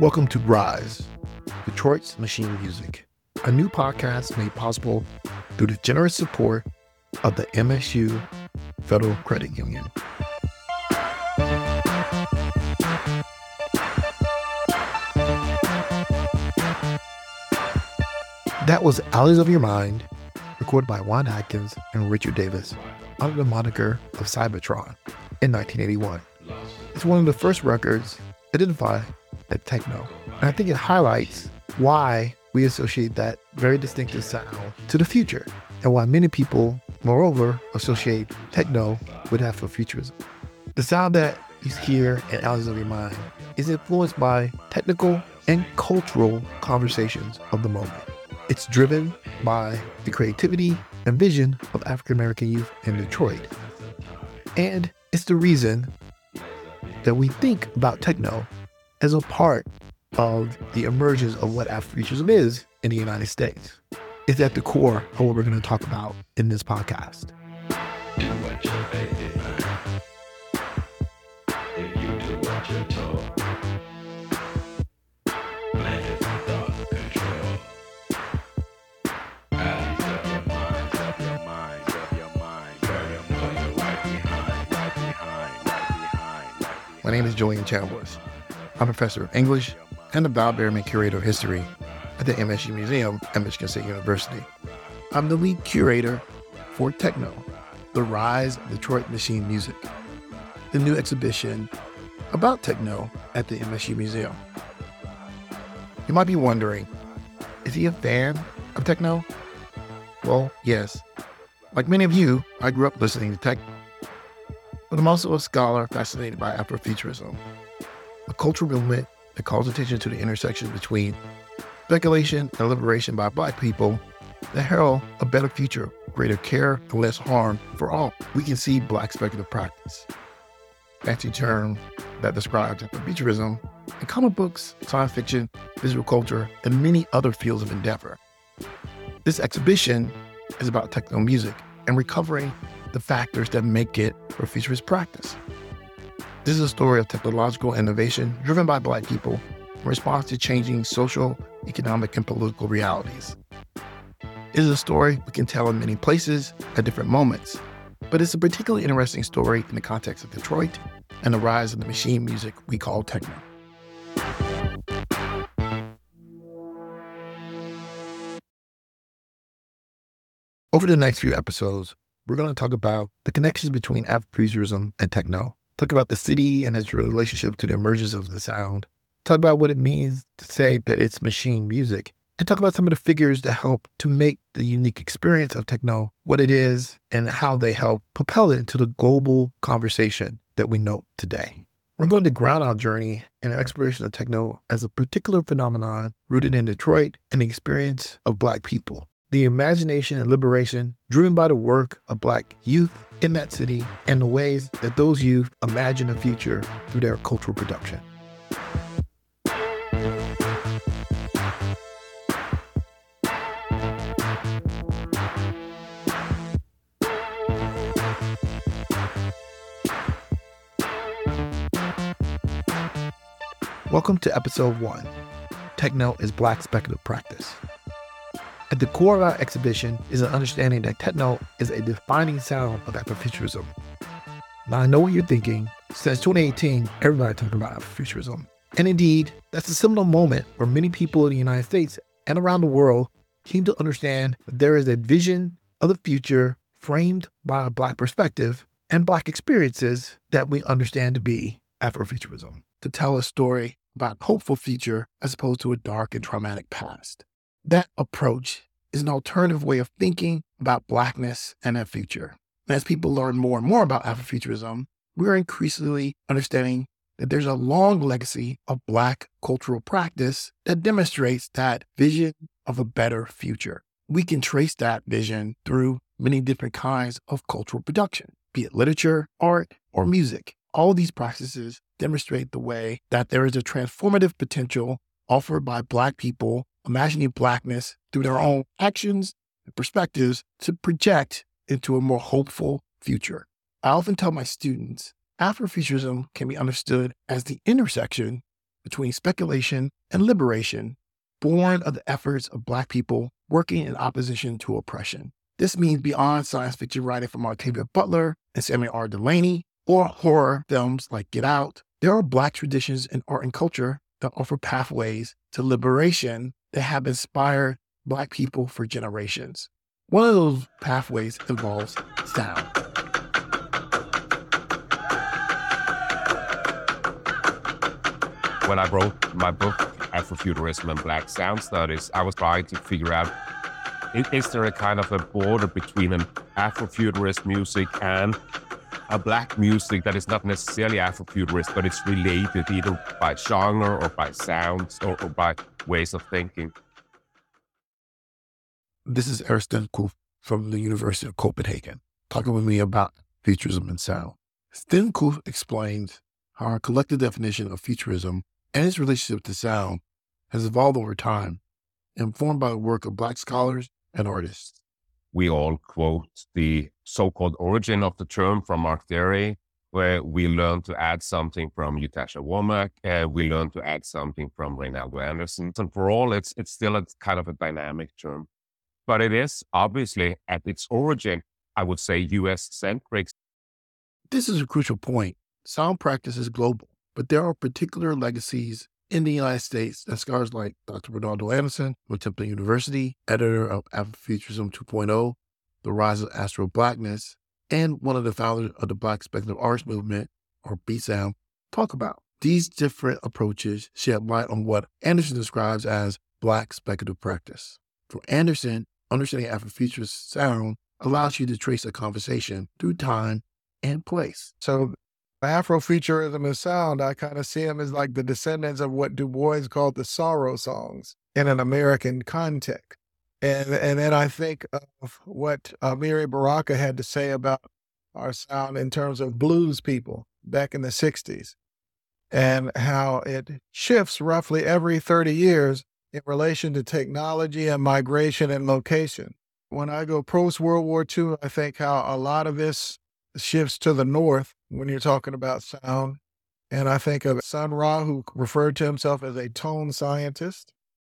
Welcome to Rise, Detroit's Machine Music, a new podcast made possible through the generous support of the MSU Federal Credit Union. That was Alleys of Your Mind, recorded by Juan Atkins and Richard Davis under the moniker of Cybertron in 1981. It's one of the first records identified as techno, and I think it highlights why we associate that very distinctive sound to the future, and why many people, moreover, associate techno with Afrofuturism. The sound that you hear in Alleys of Your Mind is influenced by technical and cultural conversations of the moment. It's driven by the creativity and vision of African-American youth in Detroit. And it's the reason that we think about techno as a part of the emergence of what Afrofuturism is in the United States. It's at the core of what we're going to talk about in this podcast. Do what you're paid. If you do what you're told. Blended with thought control. Alleys of your mind, of your mind, of your mind, of your mind, right behind, right behind, right behind, right behind. My name is Julian Chambliss. I'm a professor of English and the Val Berryman Curator of History at the MSU Museum at Michigan State University. I'm the lead curator for Techno, The Rise of Detroit Machine Music, the new exhibition about techno at the MSU Museum. You might be wondering, is he a fan of techno? Well, yes. Like many of you, I grew up listening to techno, but I'm also a scholar fascinated by Afrofuturism, a cultural movement that calls attention to the intersection between speculation and liberation by Black people that herald a better future, greater care, and less harm for all. We can see Black speculative practice, fancy term that describes Afrofuturism, in comic books, science fiction, visual culture, and many other fields of endeavor. This exhibition is about techno music and recovering the factors that make it a futurist practice. This is a story of technological innovation driven by Black people in response to changing social, economic, and political realities. It is a story we can tell in many places at different moments, but it's a particularly interesting story in the context of Detroit and the rise of the machine music we call techno. Over the next few episodes, we're going to talk about the connections between Afrofuturism and techno, talk about the city and its relationship to the emergence of the sound, talk about what it means to say that it's machine music, and talk about some of the figures that help to make the unique experience of techno what it is and how they help propel it into the global conversation that we know today. We're going to ground our journey in an exploration of techno as a particular phenomenon rooted in Detroit and the experience of Black people, the imagination and liberation driven by the work of Black youth in that city, and the ways that those youth imagine a future through their cultural production. Welcome to episode 1, Techno is Black Speculative Practice. At the core of our exhibition is an understanding that techno is a defining sound of Afrofuturism. Now, I know what you're thinking. Since 2018, everybody talking about Afrofuturism. And indeed, that's a seminal moment where many people in the United States and around the world came to understand that there is a vision of the future framed by a Black perspective and Black experiences that we understand to be Afrofuturism, to tell a story about a hopeful future as opposed to a dark and traumatic past. That approach is an alternative way of thinking about Blackness and that future. And as people learn more and more about Afrofuturism, we're increasingly understanding that there's a long legacy of Black cultural practice that demonstrates that vision of a better future. We can trace that vision through many different kinds of cultural production, be it literature, art, or music. All these practices demonstrate the way that there is a transformative potential offered by Black people imagining Blackness through their own actions and perspectives to project into a more hopeful future. I often tell my students, Afrofuturism can be understood as the intersection between speculation and liberation, born of the efforts of Black people working in opposition to oppression. This means beyond science fiction writing from Octavia Butler and Samuel R. Delany, or horror films like Get Out, there are Black traditions in art and culture that offer pathways to liberation that have inspired Black people for generations. One of those pathways involves sound. When I wrote my book, Afrofuturism and Black Sound Studies, I was trying to figure out, is there a kind of a border between an Afrofuturist music and a Black music that is not necessarily Afrofuturist, but it's related either by genre or by sounds or by ways of thinking? This is Ersten Koof from the University of Copenhagen, talking with me about futurism and sound. Sten Koof explains how our collective definition of futurism and its relationship to sound has evolved over time, informed by the work of Black scholars and artists. We all quote the so-called origin of the term from Mark Derry, where we learn to add something from Utasha Womack, we learn to add something from Reynaldo Anderson. And for all, it's still a kind of a dynamic term. But it is obviously at its origin, I would say, US-centric. This is a crucial point. Sound practice is global, but there are particular legacies in the United States that scholars like Dr. Reynaldo Anderson from Temple University, editor of Afrofuturism 2.0, The Rise of Astro-Blackness, and one of the founders of the Black Speculative Arts Movement, or BSAM, talk about. These different approaches shed light on what Anderson describes as Black speculative practice. For Anderson, understanding Afrofuturist sound allows you to trace a conversation through time and place. So Afrofuturism and sound, I kind of see them as like the descendants of what Du Bois called the sorrow songs in an American context. And then I think of what Amiri Baraka had to say about our sound in terms of blues people back in the 60s and how it shifts roughly every 30 years in relation to technology and migration and location. When I go post-World War II, I think how a lot of this shifts to the north when you're talking about sound. And I think of Sun Ra, who referred to himself as a tone scientist.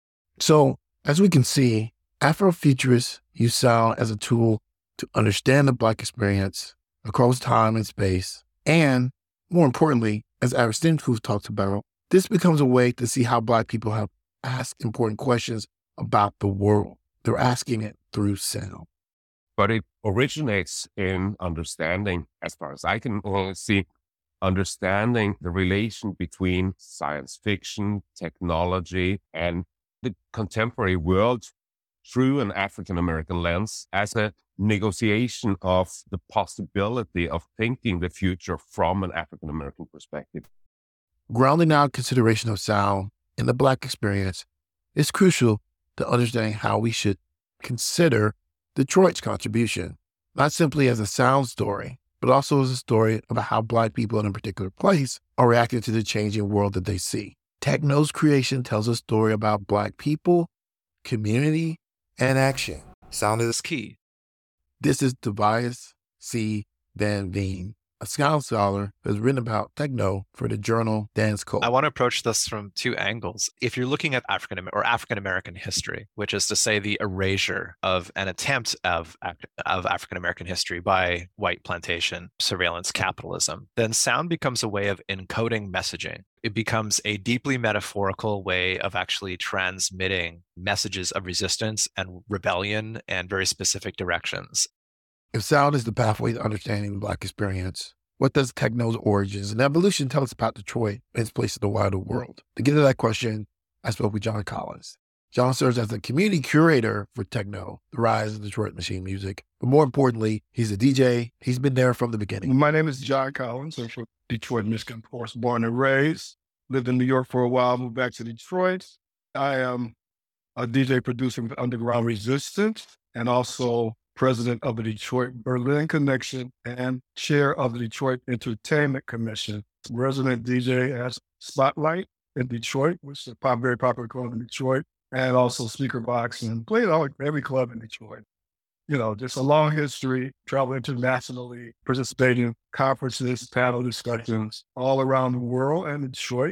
So, as we can see, Afrofuturists use sound as a tool to understand the Black experience across time and space. And more importantly, as Ersten Koof talks about, this becomes a way to see how Black people have asked important questions about the world. They're asking it through sound. But it originates in understanding, as far as I can see, understanding the relation between science fiction, technology, and the contemporary world through an African-American lens as a negotiation of the possibility of thinking the future from an African-American perspective. Grounding our consideration of sound in the Black experience is crucial to understanding how we should consider Detroit's contribution, not simply as a sound story, but also as a story about how Black people in a particular place are reacting to the changing world that they see. Techno's creation tells a story about Black people, community, and action. Sound is key. This is Tobias C. Van Veen, a sound scholar who has written about techno for the journal Dance Code. I want to approach this from two angles. If you're looking at African American history, which is to say the erasure of an attempt of African American history by white plantation surveillance capitalism, then sound becomes a way of encoding messaging. It becomes a deeply metaphorical way of actually transmitting messages of resistance and rebellion and very specific directions. If sound is the pathway to understanding the Black experience, what does techno's origins and evolution tell us about Detroit and its place in the wider world? To get to that question, I spoke with John Collins. John serves as the community curator for Techno, the rise of Detroit machine music. But more importantly, he's a DJ. He's been there from the beginning. My name is John Collins. I'm from Detroit, Michigan, of course, born and raised. Lived in New York for a while, moved back to Detroit. I am a DJ producer with Underground Resistance and also president of the Detroit Berlin Connection and chair of the Detroit Entertainment Commission. Resident DJ at Spotlight in Detroit, which is a very popular club in Detroit, and also Speaker Box, and played every club in Detroit. You know, just a long history, travel internationally, participating in conferences, panel discussions all around the world and Detroit.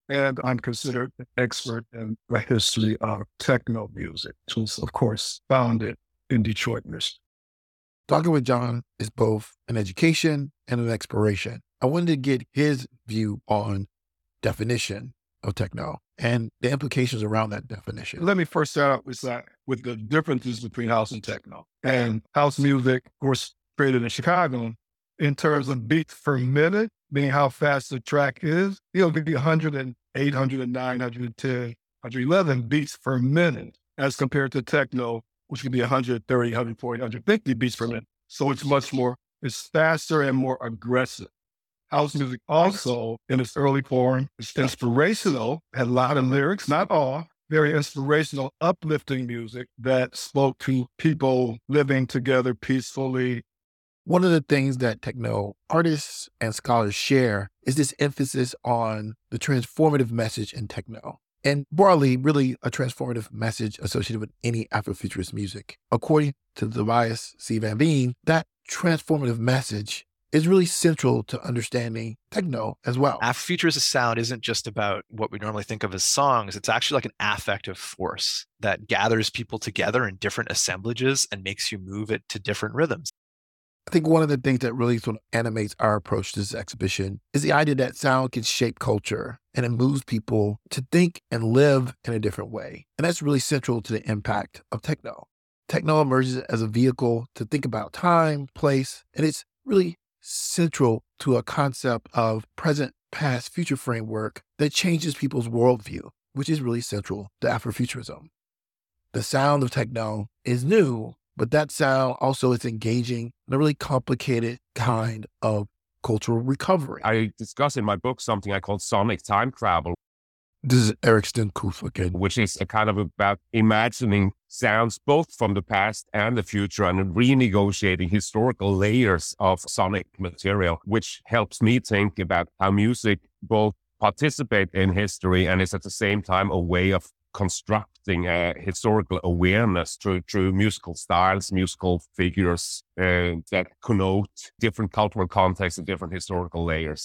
and I'm considered an expert in the history of techno music, which was, of course, founded in Detroit, Michigan. Talking with John is both an education and an exploration. I wanted to get his view on definition of techno and the implications around that definition. Let me first start out with the differences between house and techno. And house music, of course, created in Chicago, in terms of beats per minute, meaning how fast the track is, it'll be 108, 109, 110, 111 beats per minute, as compared to techno, which can be 130, 140, 150 beats per minute. So it's faster and more aggressive. House music also, in its early form, is inspirational, had a lot of lyrics, not all, very inspirational, uplifting music that spoke to people living together peacefully. One of the things that techno artists and scholars share is this emphasis on the transformative message in techno. And broadly, really a transformative message associated with any Afrofuturist music. According to Tobias C. Van Veen, that transformative message is really central to understanding techno as well. Afrofuturist sound isn't just about what we normally think of as songs. It's actually like an affective force that gathers people together in different assemblages and makes you move it to different rhythms. I think one of the things that really sort of animates our approach to this exhibition is the idea that sound can shape culture and it moves people to think and live in a different way. And that's really central to the impact of techno. Techno emerges as a vehicle to think about time, place, and it's really central to a concept of present, past, future framework that changes people's worldview, which is really central to Afrofuturism. The sound of techno is new, but that sound also is engaging in a really complicated kind of cultural recovery. I discuss in my book something I call sonic time travel. This is Eric Stenkuth again. Which is a kind of about imagining sounds both from the past and the future and renegotiating historical layers of sonic material, which helps me think about how music both participate in history and is at the same time a way of constructing a historical awareness through musical styles, musical figures that connote different cultural contexts and different historical layers.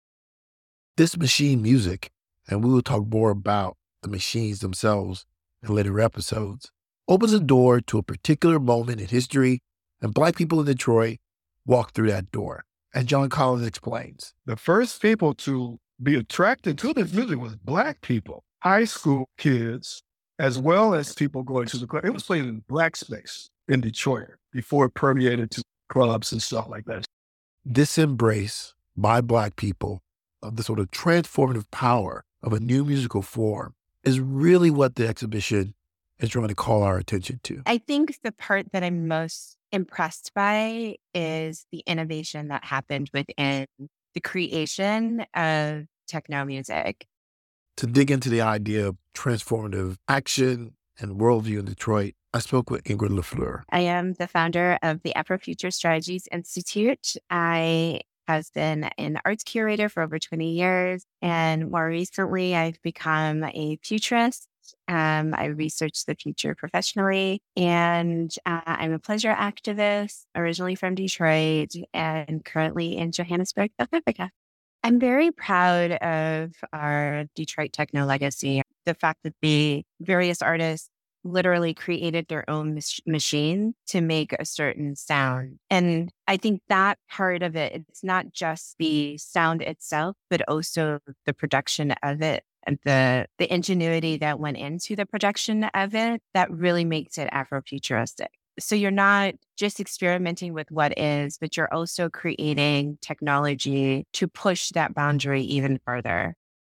This machine music, and we will talk more about the machines themselves in later episodes, opens a door to a particular moment in history, and Black people in Detroit walk through that door. As John Collins explains, the first people to be attracted to this music was Black people, high school kids, as well as people going to the club. It was played in Black space in Detroit before it permeated to clubs and stuff like that. This embrace by Black people of the sort of transformative power of a new musical form is really what the exhibition is trying to call our attention to. I think the part that I'm most impressed by is the innovation that happened within the creation of techno music. To dig into the idea of transformative action and worldview in Detroit, I spoke with Ingrid Lafleur. I am the founder of the Afrofuture Strategies Institute. I have been an arts curator for over 20 years, and more recently, I've become a futurist. I research the future professionally, and I'm a pleasure activist, originally from Detroit and currently in Johannesburg, South Africa. I'm very proud of our Detroit techno legacy. The fact that the various artists literally created their own machine to make a certain sound. And I think that part of it, it's not just the sound itself, but also the production of it and the ingenuity that went into the production of it that really makes it Afrofuturistic. So you're not just experimenting with what is, but you're also creating technology to push that boundary even further.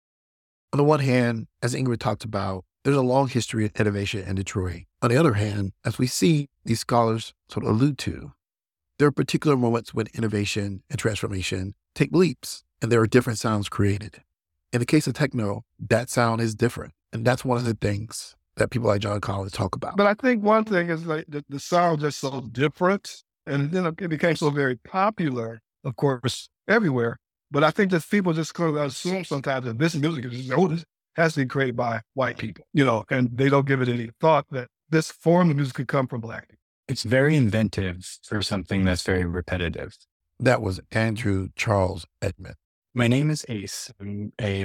On the one hand, as Ingrid talked about, there's a long history of innovation in Detroit. On the other hand, as we see these scholars sort of allude to, there are particular moments when innovation and transformation take leaps, and there are different sounds created. In the case of techno, that sound is different. And that's one of the things that people like John Collins talk about. But I think one thing is like the sound is so different, and then it became so very popular, of course, everywhere. But I think that people just kind of assume sometimes that this music has to be created by white people, and they don't give it any thought that this form of music could come from Black people. It's very inventive for something that's very repetitive. That was Andrew Charles Edmond. My name is Ace. I'm a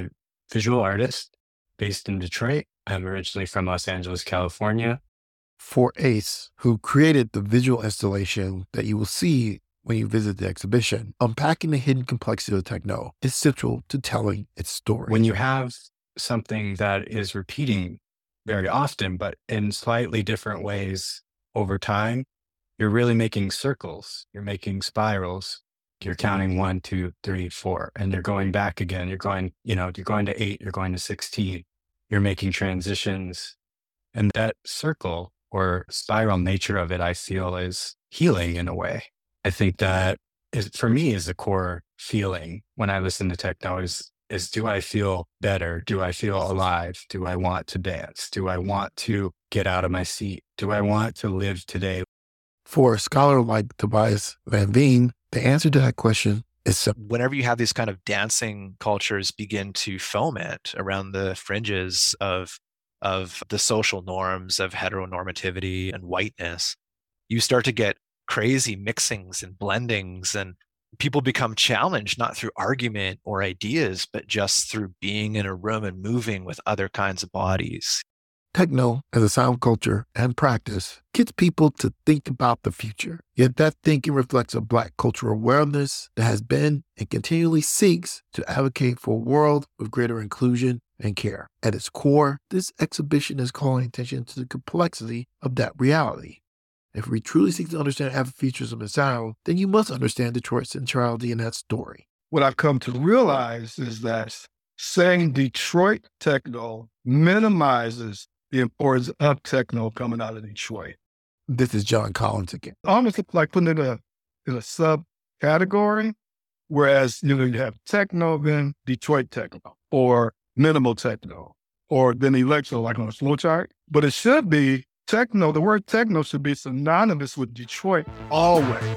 visual artist based in Detroit. I'm originally from Los Angeles, California. For Ace, who created the visual installation that you will see when you visit the exhibition, unpacking the hidden complexity of techno is central to telling its story. When you have something that is repeating very often, but in slightly different ways over time, you're really making circles, you're making spirals. You're counting 1, 2, 3, 4, and you're going back again. You're going to 8, you're going to 16. You're making transitions. And that circle or spiral nature of it, I feel, is healing in a way. I think that for me is the core feeling when I listen to techno is do I feel better? Do I feel alive? Do I want to dance? Do I want to get out of my seat? Do I want to live today? For a scholar like Tobias Van Veen, the answer to that question is simple. Whenever you have these kind of dancing cultures begin to foment around the fringes of the social norms of heteronormativity and whiteness, you start to get crazy mixings and blendings, and people become challenged not through argument or ideas, but just through being in a room and moving with other kinds of bodies. Techno, as a sound culture and practice, gets people to think about the future. Yet that thinking reflects a Black cultural awareness that has been and continually seeks to advocate for a world with greater inclusion and care. At its core, this exhibition is calling attention to the complexity of that reality. If we truly seek to understand Afrofuturism and sound, then you must understand Detroit's centrality in that story. What I've come to realize is that saying Detroit techno minimizes the importance of techno coming out of Detroit. This is John Collins again. Almost like putting it in a subcategory, whereas you have techno, then Detroit techno, or minimal techno, or then electro, like on a flow chart. But it should be techno. The word techno should be synonymous with Detroit always.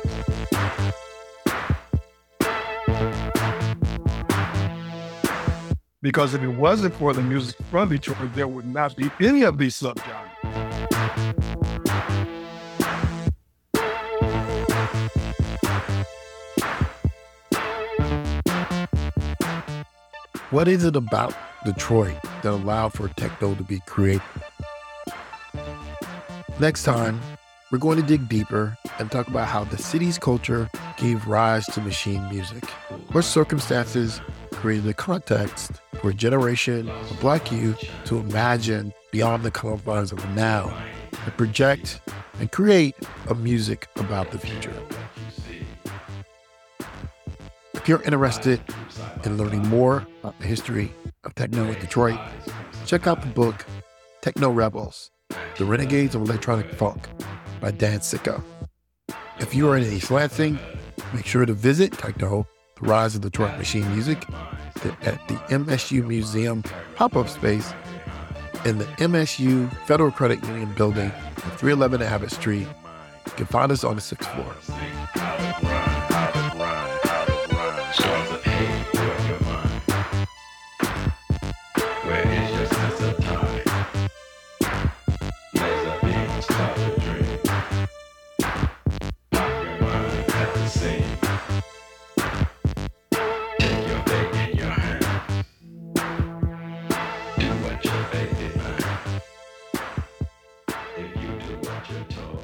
Because if it wasn't for the music from Detroit, there would not be any of these subgenres. What is it about Detroit that allowed for techno to be created? Next time, we're going to dig deeper and talk about how the city's culture gave rise to machine music. What circumstances created the context for a generation of Black youth to imagine beyond the confines of the now and project and create a music about the future. If you're interested in learning more about the history of techno in Detroit, check out the book, Techno Rebels, The Renegades of Electronic Funk by Dan Sicko. If you are in East Lansing, make sure to visit Techno, The Rise of Detroit Machine Music, at the MSU Museum pop-up space in the MSU Federal Credit Union building at 311 Abbott Street. You can find us on the 6th floor. If you do what you're told.